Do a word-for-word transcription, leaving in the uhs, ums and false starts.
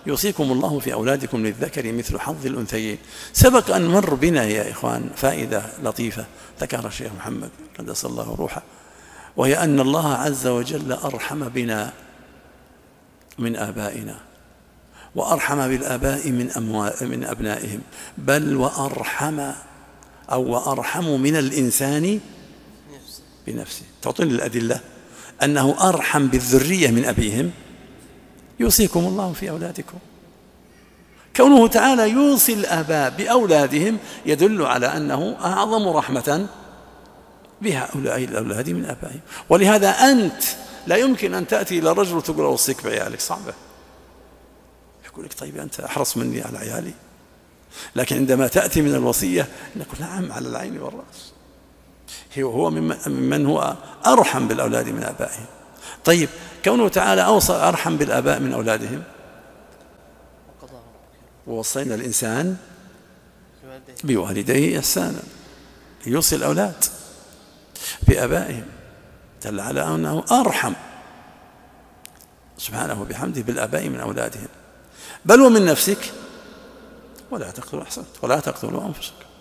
يوصيكم الله في أولادكم للذكر مثل حظ الأنثيين. سبق أن مر بنا يا إخوان فائدة لطيفة ذكرها الشيخ محمد قدس الله روحه، وهي أن الله عز وجل أرحم بنا من آبائنا، وأرحم بالآباء من, من أبنائهم، بل وأرحم أو وأرحم من الإنسان بنفسه. تعطيني الأدلة أنه أرحم بالذرية من أبيهم. يوصيكم الله في أولادكم. كونه تعالى يوصي الآباء بأولادهم يدل على أنه أعظم رحمة بهؤلاء الأولاد من آبائهم. ولهذا أنت لا يمكن أن تأتي إلى رجل وتقول أوصيك بعيالك، صعبة. يقول لك طيب أنت أحرص مني على عيالي، لكن عندما تأتي من الوصية نقول نعم على العين والرأس. هو ممن هو أرحم بالأولاد من آبائهم. طيب كونه تعالى أوصى أرحم بالآباء من أولادهم، ووصينا الإنسان بوالديه إحسانا، يوصي الأولاد بآبائهم، دل على أنه أرحم سبحانه وبحمده بالآباء من أولادهم. بل ومن نفسك، ولا تقتلوا أحسنت ولا تقتلوا أنفسكم.